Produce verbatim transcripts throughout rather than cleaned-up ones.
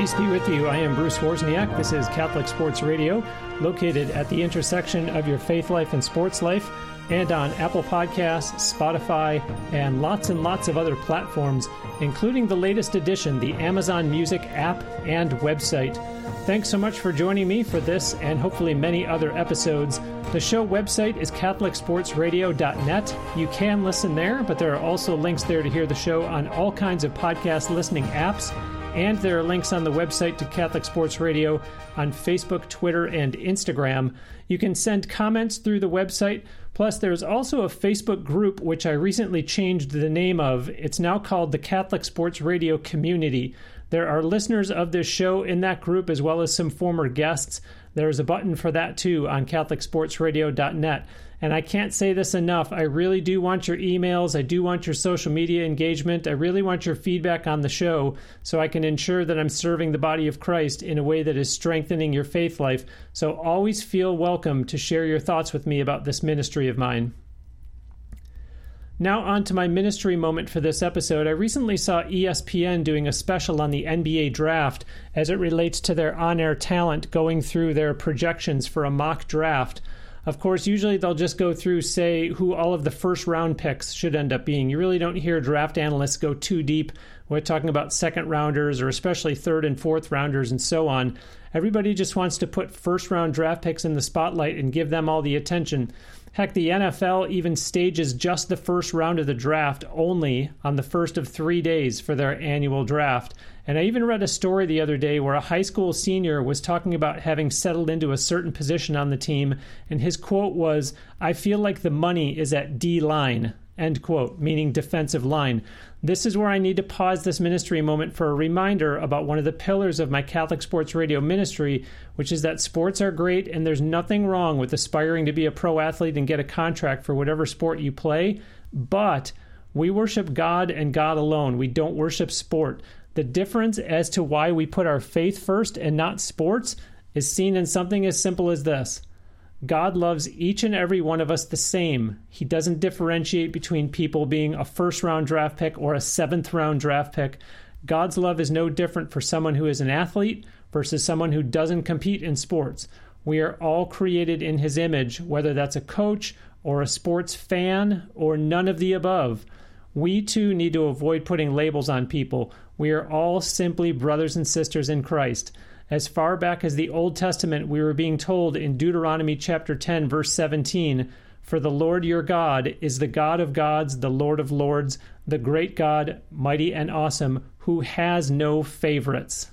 Peace be with you. I am Bruce Wozniak. This is Catholic Sports Radio, located at the intersection of your faith life and sports life, and on Apple Podcasts, Spotify, and lots and lots of other platforms, including the latest edition, the Amazon Music app and website. Thanks so much for joining me for this and hopefully many other episodes. The show website is catholic sports radio dot net. You can listen there, but there are also links there to hear the show on all kinds of podcast listening apps. And there are links on the website to Catholic Sports Radio on Facebook, Twitter, and Instagram. You can send comments through the website. Plus, there's also a Facebook group, which I recently changed the name of. It's now called the Catholic Sports Radio Community. There are listeners of this show in that group, as well as some former guests. There's a button for that, too, on catholic sports radio dot net. And I can't say this enough. I really do want your emails. I do want your social media engagement. I really want your feedback on the show so I can ensure that I'm serving the body of Christ in a way that is strengthening your faith life. So always feel welcome to share your thoughts with me about this ministry of mine. Now on to my ministry moment for this episode. I recently saw E S P N doing a special on the N B A draft as it relates to their on-air talent going through their projections for a mock draft. Of course, usually they'll just go through, say, who all of the first-round picks should end up being. You really don't hear draft analysts go too deep. We're talking about second-rounders or especially third- and fourth-rounders and so on. Everybody just wants to put first-round draft picks in the spotlight and give them all the attention. Heck, the N F L even stages just the first round of the draft only on the first of three days for their annual draft. And I even read a story the other day where a high school senior was talking about having settled into a certain position on the team, and his quote was, "I feel like the money is at D-line," end quote, meaning defensive line. This is where I need to pause this ministry moment for a reminder about one of the pillars of my Catholic Sports Radio ministry, which is that sports are great and there's nothing wrong with aspiring to be a pro athlete and get a contract for whatever sport you play, but we worship God and God alone. We don't worship sport. The difference as to why we put our faith first and not sports is seen in something as simple as this. God loves each and every one of us the same. He doesn't differentiate between people being a first-round draft pick or a seventh-round draft pick. God's love is no different for someone who is an athlete versus someone who doesn't compete in sports. We are all created in His image, whether that's a coach or a sports fan or none of the above. We, too, need to avoid putting labels on people. We are all simply brothers and sisters in Christ. As far back as the Old Testament, we were being told in Deuteronomy chapter ten, verse seventeen, "For the Lord your God is the God of gods, the Lord of lords, the great God, mighty and awesome, who has no favorites."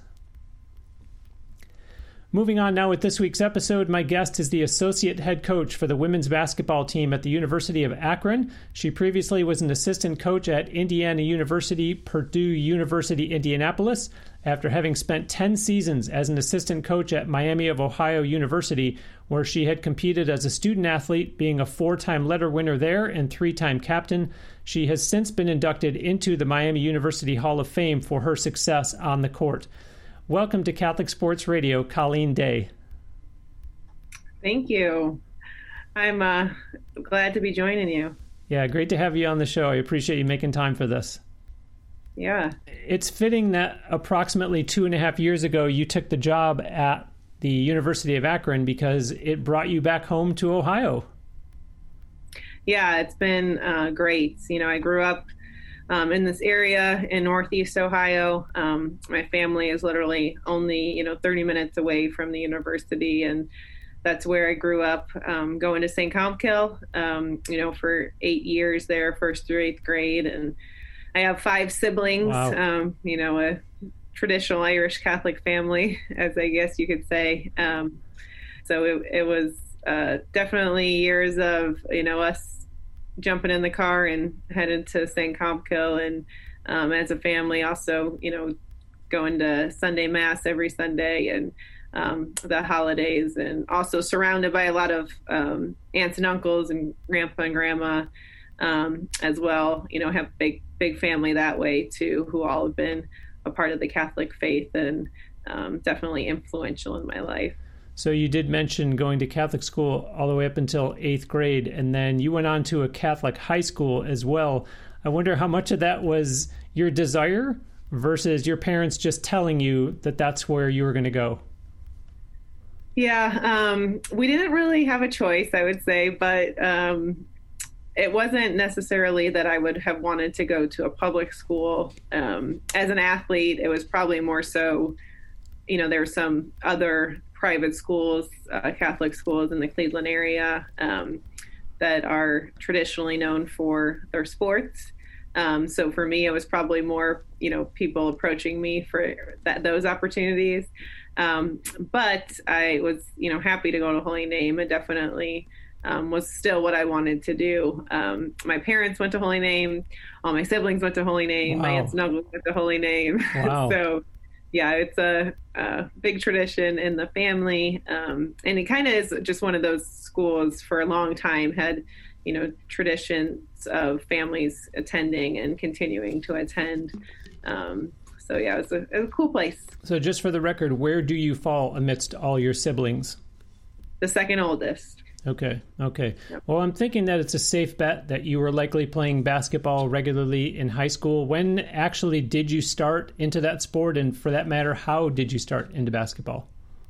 Moving on now with this week's episode, my guest is the associate head coach for the women's basketball team at the University of Akron. She previously was an assistant coach at Indiana University, Purdue University, Indianapolis, after having spent ten seasons as an assistant coach at Miami of Ohio University, where she had competed as a student athlete, being a four-time letter winner there and three-time captain. She has since been inducted into the Miami University Hall of Fame for her success on the court. Welcome to Catholic Sports Radio, Colleen Day. Thank you. I'm uh, glad to be joining you. Yeah, great to have you on the show. I appreciate you making time for this. Yeah. It's fitting that approximately two and a half years ago, you took the job at the University of Akron because it brought you back home to Ohio. Yeah, it's been uh, great. You know, I grew up Um, in this area in Northeast Ohio. Um, my family is literally only, you know, thirty minutes away from the university, and that's where I grew up, um, going to Saint Comkill, um, you know, for eight years there, first through eighth grade. And I have five siblings, wow. um, you know, a traditional Irish Catholic family, as I guess you could say. Um, so it, it was uh, definitely years of, you know, us jumping in the car and headed to Saint Comkill, and um, as a family also, you know, going to Sunday Mass every Sunday and um, the holidays, and also surrounded by a lot of um, aunts and uncles and grandpa and grandma um, as well. You know, have big, big family that way too, who all have been a part of the Catholic faith and um, definitely influential in my life. So you did mention going to Catholic school all the way up until eighth grade, and then you went on to a Catholic high school as well. I wonder how much of that was your desire versus your parents just telling you that that's where you were going to go? Yeah, um, we didn't really have a choice, I would say, but um, it wasn't necessarily that I would have wanted to go to a public school. Um, as an athlete, it was probably more so, you know, there were some other private schools, uh, Catholic schools in the Cleveland area um, that are traditionally known for their sports. Um, so for me, it was probably more, you know, people approaching me for that, those opportunities. Um, but I was, you know, happy to go to Holy Name. It definitely um, was still what I wanted to do. Um, my parents went to Holy Name. All my siblings went to Holy Name. Wow. My aunts and uncles went to Holy Name. Wow. So, yeah, it's a, a big tradition in the family. Um, and it kind of is just one of those schools for a long time had, you know, traditions of families attending and continuing to attend. Um, so, yeah, it was, a, it was a cool place. So just for the record, where do you fall amidst all your siblings? The second oldest. Okay. Okay. Yep. Well, I'm thinking that it's a safe bet that you were likely playing basketball regularly in high school. When actually did you start into that sport? And for that matter, how did you start into basketball?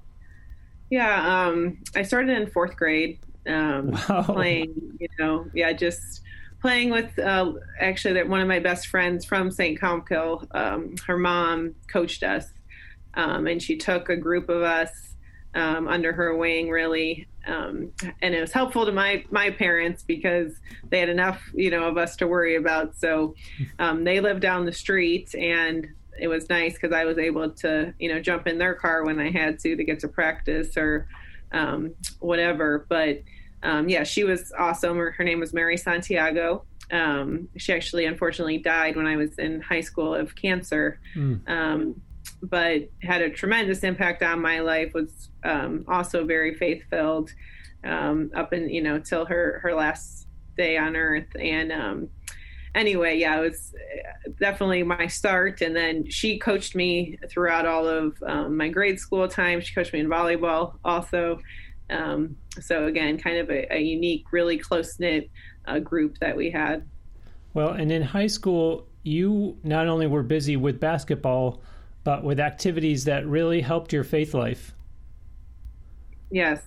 Yeah. Um, I started in fourth grade, um, wow. playing, you know, yeah, just playing with, uh, actually one of my best friends from Saint Comkill. Um, her mom coached us, um, and she took a group of us um, under her wing, really. Um, and it was helpful to my, my parents because they had enough, you know, of us to worry about. So um, they lived down the street, and it was nice because I was able to, you know, jump in their car when I had to to get to practice or um, whatever. But um, yeah, she was awesome. Her, her name was Mary Santiago. Um, she actually, unfortunately, died when I was in high school of cancer. Mm. Um, but had a tremendous impact on my life, was um, also very faith-filled um, up in, you know, till her, her last day on earth. And um, anyway, yeah, it was definitely my start. And then she coached me throughout all of um, my grade school time. She coached me in volleyball also. Um, so again, kind of a, a unique, really close-knit uh, group that we had. Well, and in high school, you not only were busy with basketball, but with activities that really helped your faith life. Yes.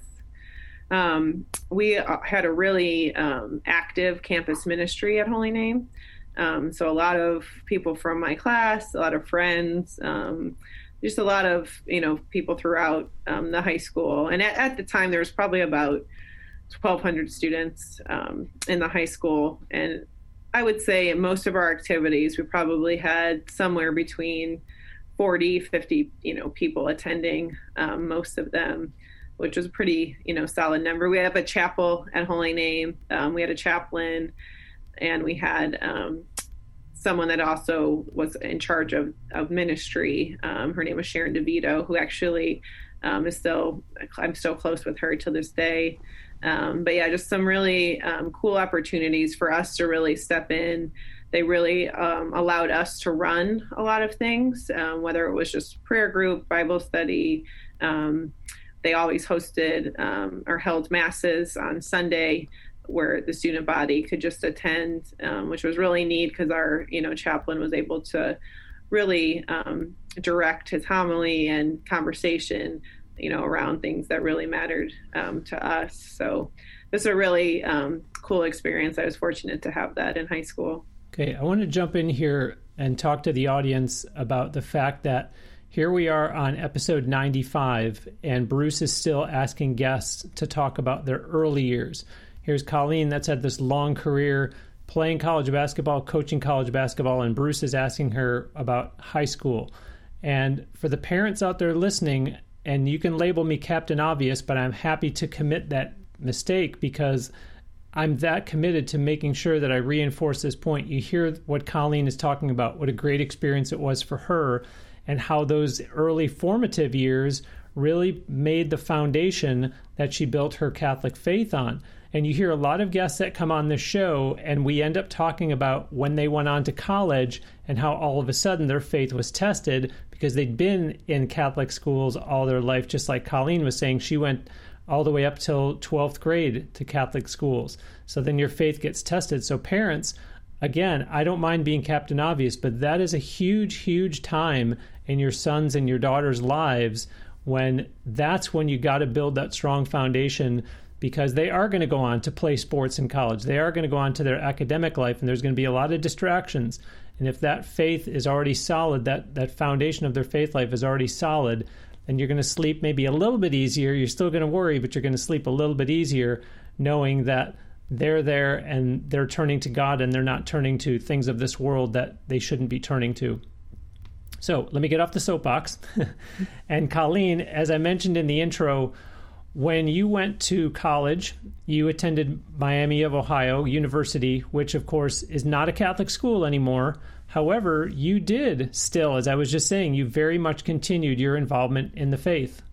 Um, we had a really um, active campus ministry at Holy Name. Um, so a lot of people from my class, a lot of friends, um, just a lot of, you know, people throughout um, the high school. And at, at the time, there was probably about twelve hundred students um, in the high school. And I would say most of our activities, we probably had somewhere between forty, fifty, you know, people attending, um, most of them, which was a pretty, you know, solid number. We have a chapel at Holy Name. Um, we had a chaplain, and we had um, someone that also was in charge of, of ministry. Um, her name was Sharon DeVito, who actually um, is still, I'm still close with her to this day. Um, but yeah, just some really um, cool opportunities for us to really step in. They really um, allowed us to run a lot of things, um, whether it was just prayer group, Bible study. Um, they always hosted um, or held masses on Sunday where the student body could just attend, um, which was really neat because our, you know, chaplain was able to really um, direct his homily and conversation, you know, around things that really mattered um, to us. So this is a really um, cool experience. I was fortunate to have that in high school. Okay, I want to jump in here and talk to the audience about the fact that here we are on episode ninety-five, and Bruce is still asking guests to talk about their early years. Here's Colleen that's had this long career playing college basketball, coaching college basketball, and Bruce is asking her about high school. And for the parents out there listening, and you can label me Captain Obvious, but I'm happy to commit that mistake because I'm that committed to making sure that I reinforce this point. You hear what Colleen is talking about, what a great experience it was for her, and how those early formative years really made the foundation that she built her Catholic faith on. And you hear a lot of guests that come on this show, and we end up talking about when they went on to college and how all of a sudden their faith was tested because they'd been in Catholic schools all their life, just like Colleen was saying. She went all the way up till twelfth grade to Catholic schools. So then your faith gets tested. So parents, again, I don't mind being Captain Obvious, but that is a huge, huge time in your sons and your daughters' lives when that's when you got to build that strong foundation, because they are going to go on to play sports in college. They are going to go on to their academic life, and there's going to be a lot of distractions. And if that faith is already solid, that, that foundation of their faith life is already solid, then you're going to sleep maybe a little bit easier. You're still going to worry, but you're going to sleep a little bit easier knowing that they're there and they're turning to God and they're not turning to things of this world that they shouldn't be turning to. So let me get off the soapbox. And Colleen, as I mentioned in the intro, when you went to college, you attended Miami of Ohio University, which of course is not a Catholic school anymore. However, you did still, as I was just saying, you very much continued your involvement in the faith.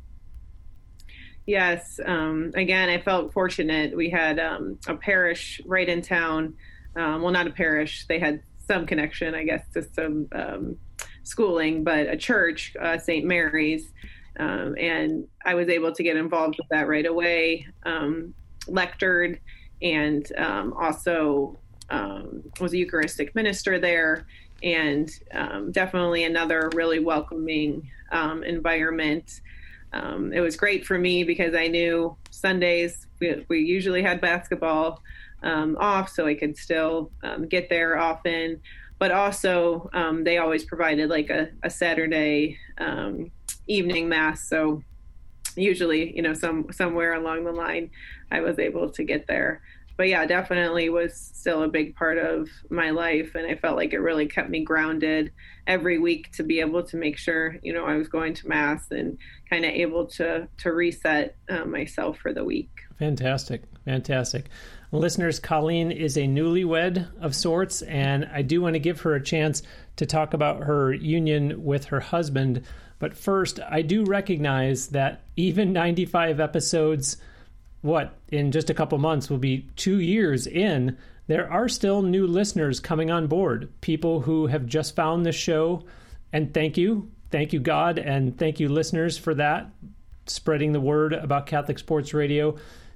Yes. Um, again, I felt fortunate. We had um, a parish right in town. Um, well, not a parish. They had some connection, I guess, to some um, schooling, but a church, uh, Saint Mary's. Um, and I was able to get involved with that right away, um, lectured, and um, also um, was a Eucharistic minister there, and um, definitely another really welcoming um, environment. Um, it was great for me because I knew Sundays we, we usually had basketball um, off, so I could still um, get there often. But also, um, they always provided like a, a Saturday um, evening mass. So usually, you know, some somewhere along the line, I was able to get there. But yeah, definitely was still a big part of my life. And I felt like it really kept me grounded every week to be able to make sure, you know, I was going to mass and kind of able to, to reset uh, myself for the week. Fantastic. Fantastic. Listeners, Colleen is a newlywed of sorts, and I do want to give her a chance to talk about her union with her husband. But first, I do recognize that even ninety-five episodes, what, in just a couple months will be two years in, there are still new listeners coming on board, people who have just found this show. And thank you. Thank you, God, and thank you, listeners, for that, spreading the word about Catholic Sports Radio.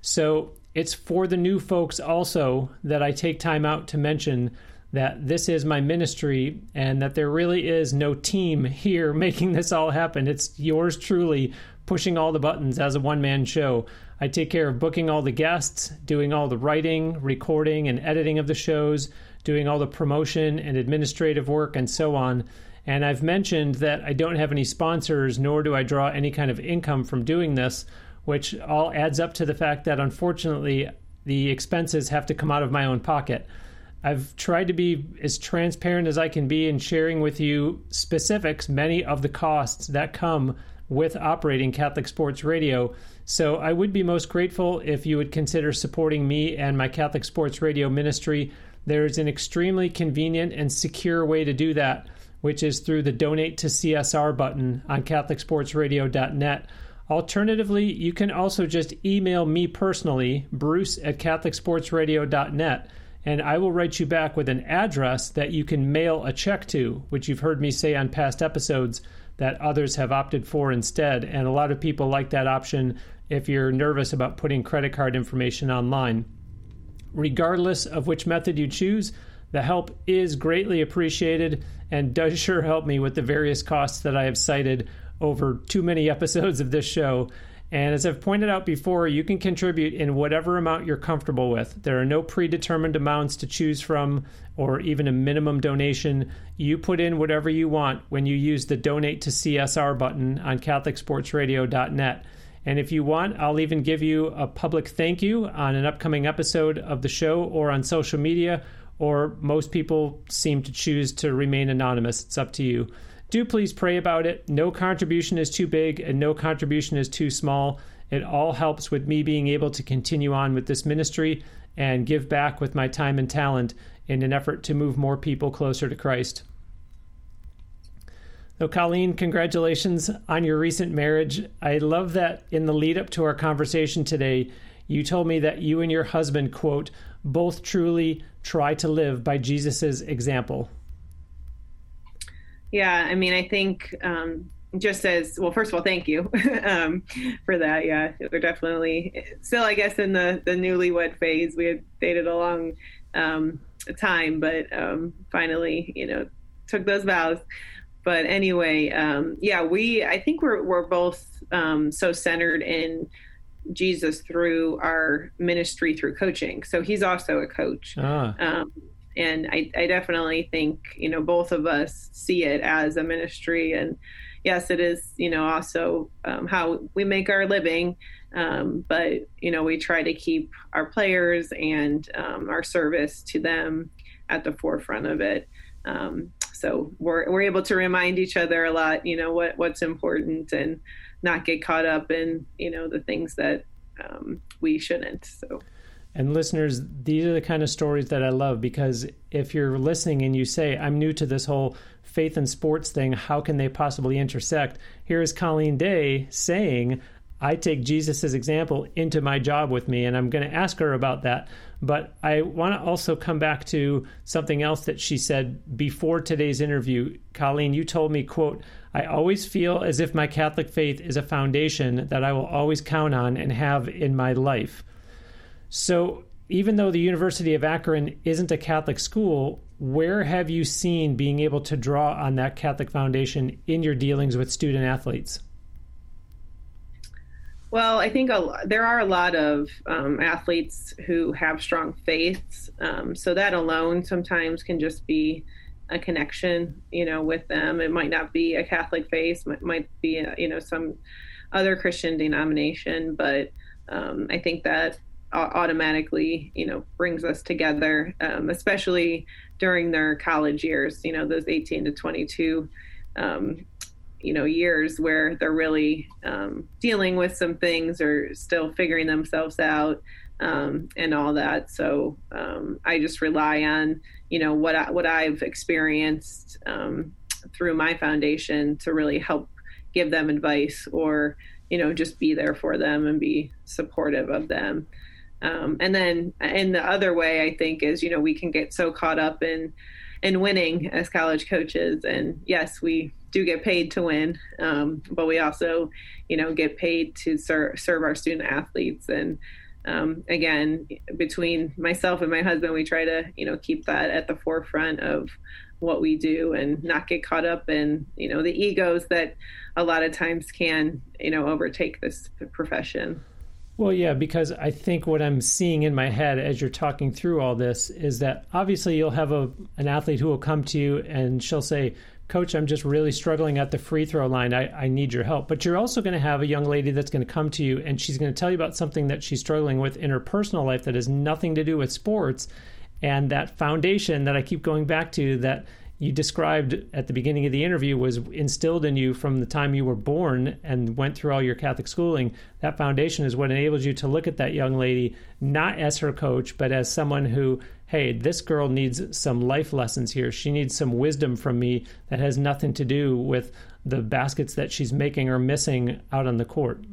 So it's for the new folks also that I take time out to mention that this is my ministry and that there really is no team here making this all happen. It's yours truly pushing all the buttons as a one-man show. I take care of booking all the guests, doing all the writing, recording, and editing of the shows, doing all the promotion and administrative work, and so on. And I've mentioned that I don't have any sponsors, nor do I draw any kind of income from doing this, which all adds up to the fact that, unfortunately, the expenses have to come out of my own pocket. I've tried to be as transparent as I can be in sharing with you specifics, many of the costs that come with operating Catholic Sports Radio. So I would be most grateful if you would consider supporting me and my Catholic Sports Radio ministry. There's an extremely convenient and secure way to do that, which is through the Donate to C S R button on catholic sports radio dot net. Alternatively, you can also just email me personally, Bruce at catholic sports radio dot net, and I will write you back with an address that you can mail a check to, which you've heard me say on past episodes that others have opted for instead. And a lot of people like that option if you're nervous about putting credit card information online. Regardless of which method you choose, the help is greatly appreciated and does sure help me with the various costs that I have cited over too many episodes of this show. And as I've pointed out before, you can contribute in whatever amount you're comfortable with. There are no predetermined amounts to choose from or even a minimum donation. You put in whatever you want when you use the Donate to C S R button on catholic sports radio dot net. And if you want, I'll even give you a public thank you on an upcoming episode of the show or on social media, or most people seem to choose to remain anonymous. It's up to you. Do please pray about it. No contribution is too big and no contribution is too small. It all helps with me being able to continue on with this ministry and give back with my time and talent in an effort to move more people closer to Christ. So, Colleen, congratulations on your recent marriage. I love that in the lead up to our conversation today, you told me that you and your husband, quote, both truly try to live by Jesus's example. Yeah, I mean, I think um, just as, well, first of all, thank you um, for that. Yeah, we're definitely still, I guess, in the, the newlywed phase. We had dated a long um, time, but um, finally, you know, took those vows. But anyway, um, yeah, we, I think we're, we're both um, so centered in Jesus through our ministry through coaching. So he's also a coach. Ah. Um, and I, I definitely think, you know, both of us see it as a ministry. And yes, it is, you know, also um, how we make our living. Um, but, you know, we try to keep our players and um, our service to them at the forefront of it. Um, so we're we're able to remind each other a lot, you know, what what's important and not get caught up in, you know, the things that um, we shouldn't. So. And listeners, these are the kind of stories that I love, because if you're listening and you say, I'm new to this whole faith and sports thing, how can they possibly intersect? Here is Colleen Day saying, I take Jesus' example into my job with me, and I'm going to ask her about that. But I want to also come back to something else that she said before today's interview. Colleen, you told me, quote, I always feel as if my Catholic faith is a foundation that I will always count on and have in my life. So even though the University of Akron isn't a Catholic school, where have you seen being able to draw on that Catholic foundation in your dealings with student athletes? Well, I think a, there are a lot of um, athletes who have strong faiths. Um, so that alone sometimes can just be a connection, you know, with them. It might not be a Catholic faith, it might be, a, you know, some other Christian denomination. But um, I think that automatically, you know, brings us together, um, especially during their college years, you know, those eighteen to twenty-two um you know, years where they're really um, dealing with some things or still figuring themselves out um, and all that. So um, I just rely on, you know, what, I, what I've experienced um, through my foundation to really help give them advice or, you know, just be there for them and be supportive of them. Um, and then in the other way, I think is, you know, we can get so caught up in, in winning as college coaches. And yes, we do get paid to win, um, but we also, you know, get paid to ser- serve our student athletes. And um, again, between myself and my husband, we try to, you know, keep that at the forefront of what we do and not get caught up in, you know, the egos that a lot of times can, you know, overtake this profession. Well, yeah, because I think what I'm seeing in my head as you're talking through all this is that obviously you'll have a an athlete who will come to you and she'll say, Coach, I'm just really struggling at the free throw line. I, I need your help. But you're also going to have a young lady that's going to come to you and she's going to tell you about something that she's struggling with in her personal life that has nothing to do with sports. And that foundation that I keep going back to that you described at the beginning of the interview was instilled in you from the time you were born and went through all your Catholic schooling. That foundation is what enables you to look at that young lady, not as her coach, but as someone who, hey, this girl needs some life lessons here. She needs some wisdom from me that has nothing to do with the baskets that she's making or missing out on the court.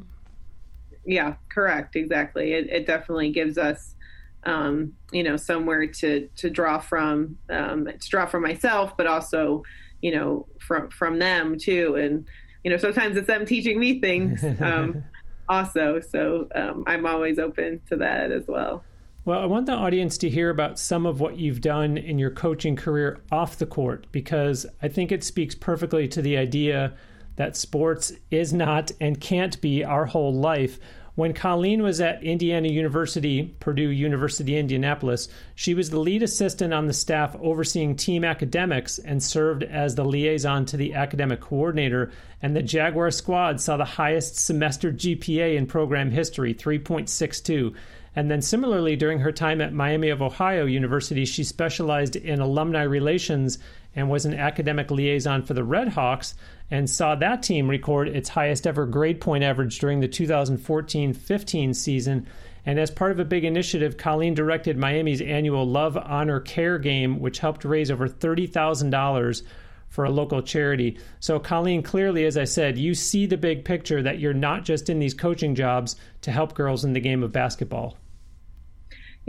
Yeah, correct. Exactly. It, it definitely gives us Um, you know, somewhere to, to draw from, um, to draw from myself, but also, you know, from, from them too. And, you know, sometimes it's them teaching me things, um, also. So, um, I'm always open to that as well. Well, I want the audience to hear about some of what you've done in your coaching career off the court, because I think it speaks perfectly to the idea that sports is not and can't be our whole life. When Colleen was at Indiana University, Purdue University, Indianapolis, she was the lead assistant on the staff overseeing team academics and served as the liaison to the academic coordinator. And the Jaguar squad saw the highest semester G P A in program history, three point six two. And then similarly, during her time at Miami of Ohio University, she specialized in alumni relations and was an academic liaison for the Red Hawks and saw that team record its highest ever grade point average during the two thousand fourteen fifteen season. And as part of a big initiative, Colleen directed Miami's annual Love, Honor, Care game, which helped raise over thirty thousand dollars for a local charity. So Colleen, clearly, as I said, you see the big picture that you're not just in these coaching jobs to help girls in the game of basketball.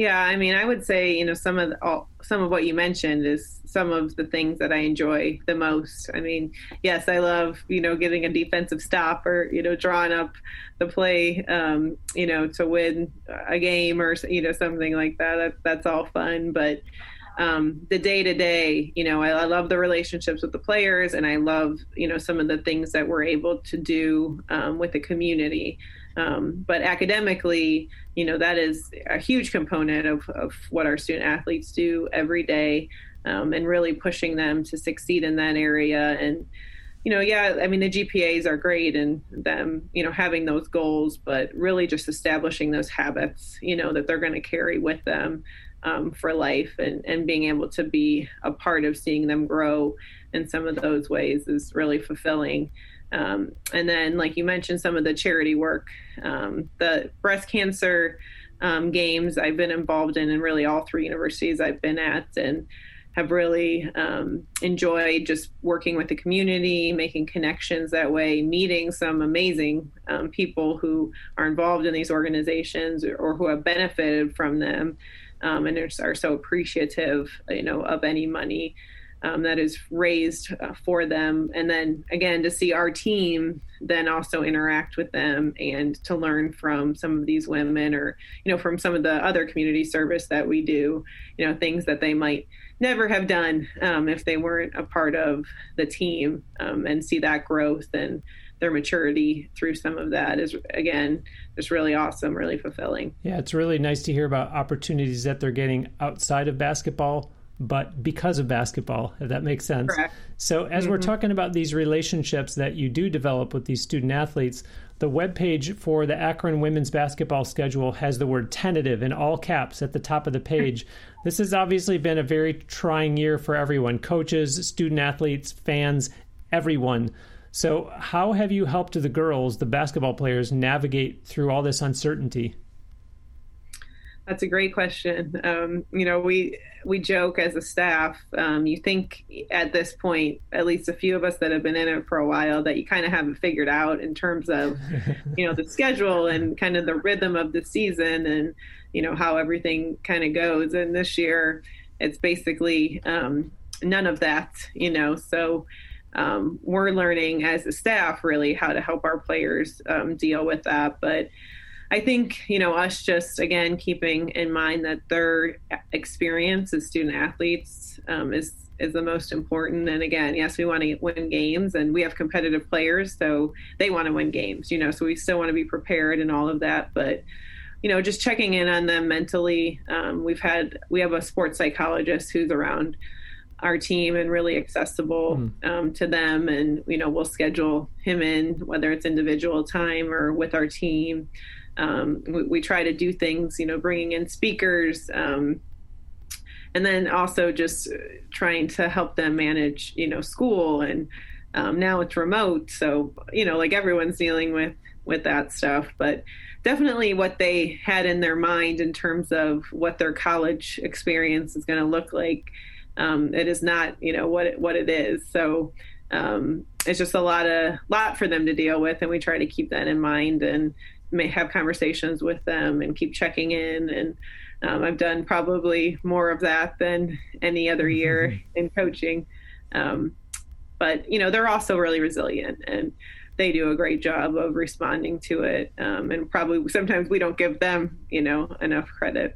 Yeah, I mean, I would say, you know, some of the, all, some of what you mentioned is some of the things that I enjoy the most. I mean, yes, I love, you know, getting a defensive stop or, you know, drawing up the play, um, you know, to win a game or, you know, something like that. that that's all fun. But um, the day to day, you know, I, I love the relationships with the players, and I love, you know, some of the things that we're able to do um, with the community. Um, but academically, you know, that is a huge component of, of what our student athletes do every day, um, and really pushing them to succeed in that area. And, you know, yeah, I mean, the G P As are great and them, you know, having those goals, but really just establishing those habits, you know, that they're going to carry with them um, for life, and, and being able to be a part of seeing them grow in some of those ways is really fulfilling. Um, and then, like you mentioned, some of the charity work, um, the breast cancer um, games I've been involved in, in really all three universities I've been at, and have really um, enjoyed just working with the community, making connections that way, meeting some amazing um, people who are involved in these organizations or, or who have benefited from them, um, and are so appreciative, you know, of any money Um, that is raised uh, for them. And then again, to see our team then also interact with them and to learn from some of these women, or, you know, from some of the other community service that we do, you know, things that they might never have done um, if they weren't a part of the team, um, and see that growth and their maturity through some of that is, again, just really awesome, really fulfilling. Yeah, it's really nice to hear about opportunities that they're getting outside of basketball, but because of basketball, if that makes sense. Correct. So as mm-hmm. we're talking about these relationships that you do develop with these student athletes, the webpage for the Akron women's basketball schedule has the word tentative in all caps at the top of the page. This has obviously been a very trying year for everyone, coaches, student athletes, fans, everyone. So how have you helped the girls, the basketball players, navigate through all this uncertainty? That's a great question. Um, you know, we we joke as a staff. Um, you think at this point, at least a few of us that have been in it for a while, that you kind of have it figured out in terms of, you know, the schedule and kind of the rhythm of the season, and, you know, how everything kind of goes. And this year, it's basically um, none of that. You know, so um, we're learning as a staff really how to help our players um, deal with that, but I think, you know, us just, again, keeping in mind that their experience as student athletes um, is is the most important. And again, yes, we want to win games, and we have competitive players, so they want to win games, you know, so we still want to be prepared and all of that. But, you know, just checking in on them mentally. Um, we've had, we have a sports psychologist who's around our team and really accessible mm. um, to them. And, you know, we'll schedule him in, whether it's individual time or with our team. Um, we, we try to do things, you know, bringing in speakers, um, and then also just trying to help them manage, you know, school. And um, now it's remote. So, you know, like everyone's dealing with, with that stuff, but definitely what they had in their mind in terms of what their college experience is going to look like. Um, it is not, you know, what it, what it is. So um, it's just a lot of lot for them to deal with. And we try to keep that in mind and may have conversations with them and keep checking in. And um, I've done probably more of that than any other year mm-hmm. in coaching. Um, but, you know, they're also really resilient, and they do a great job of responding to it. Um, and probably sometimes we don't give them, you know, enough credit.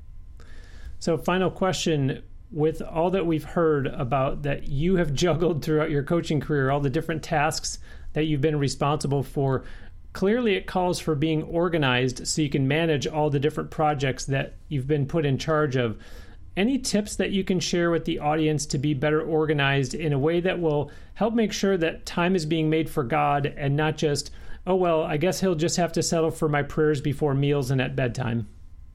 So final question, with all that we've heard about that you have juggled throughout your coaching career, all the different tasks that you've been responsible for, clearly it calls for being organized so you can manage all the different projects that you've been put in charge of. Any tips that you can share with the audience to be better organized in a way that will help make sure that time is being made for God and not just, oh, well, I guess he'll just have to settle for my prayers before meals and at bedtime?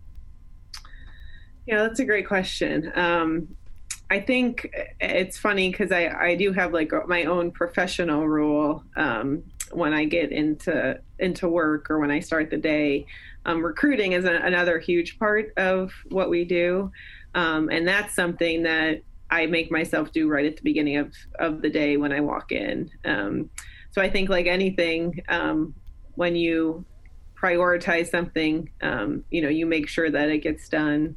Yeah, that's a great question. Um, I think it's funny because I, I do have like my own professional rule um, when I get into into work or when I start the day. Um, recruiting is a, another huge part of what we do. Um, and that's something that I make myself do right at the beginning of, of the day when I walk in. Um, so I think like anything, um, when you prioritize something, um, you know, you make sure that it gets done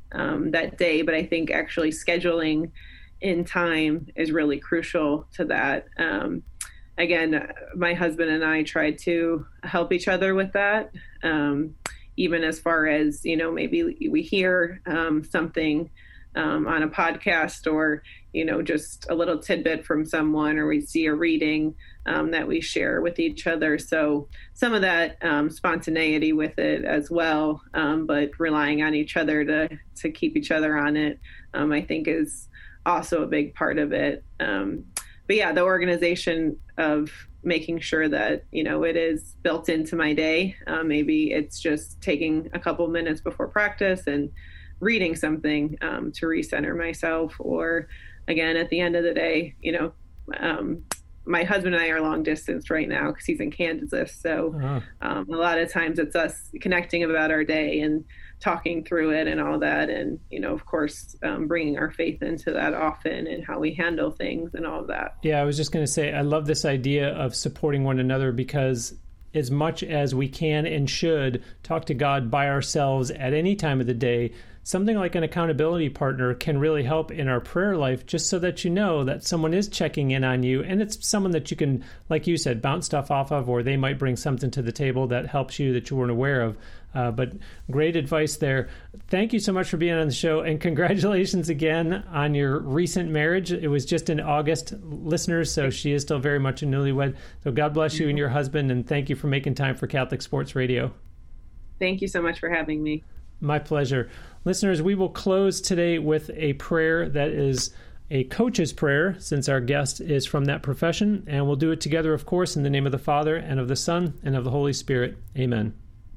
um, that day. But I think actually scheduling in time is really crucial to that. Um, again, my husband and I try to help each other with that. Um, even as far as, you know, maybe we hear um, something um, on a podcast, or, you know, just a little tidbit from someone, or we see a reading um, that we share with each other. So some of that um, spontaneity with it as well, um, but relying on each other to, to keep each other on it, um, I think is also a big part of it. Um, but yeah, the organization of making sure that, you know, it is built into my day. Uh, maybe it's just taking a couple minutes before practice and reading something um, to recenter myself. Or again, at the end of the day, you know, um, my husband and I are long distance right now because he's in Kansas. So uh-huh. um, a lot of times it's us connecting about our day and talking through it and all that. And, you know, of course, um, bringing our faith into that often and how we handle things and all of that. Yeah, I was just going to say, I love this idea of supporting one another, because as much as we can and should talk to God by ourselves at any time of the day, something like an accountability partner can really help in our prayer life, just so that you know that someone is checking in on you, and it's someone that you can, like you said, bounce stuff off of, or they might bring something to the table that helps you that you weren't aware of. Uh, but great advice there. Thank you so much for being on the show, and congratulations again on your recent marriage. It was just in August, listeners, so she is still very much a newlywed. So God bless you and your husband, and thank you for making time for Catholic Sports Radio. Thank you so much for having me. My pleasure. Listeners, we will close today with a prayer that is a coach's prayer, since our guest is from that profession, and we'll do it together, of course, in the name of the Father, and of the Son, and of the Holy Spirit. Amen.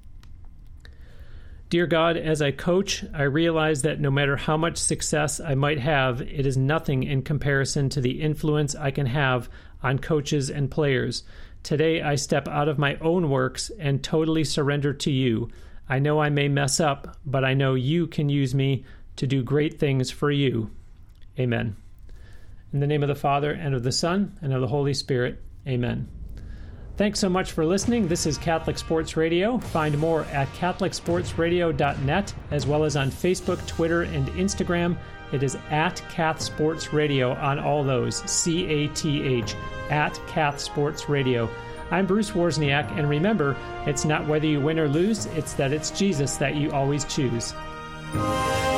Dear God, as I coach, I realize that no matter how much success I might have, it is nothing in comparison to the influence I can have on coaches and players. Today, I step out of my own works and totally surrender to you. I know I may mess up, but I know you can use me to do great things for you. Amen. In the name of the Father, and of the Son, and of the Holy Spirit. Amen. Thanks so much for listening. This is Catholic Sports Radio. Find more at catholic sports radio dot net, as well as on Facebook, Twitter, and Instagram. It is at Cath Sports Radio on all those, C A T H, at Cath Sports Radio. I'm Bruce Wozniak, and remember, it's not whether you win or lose, it's that it's Jesus that you always choose.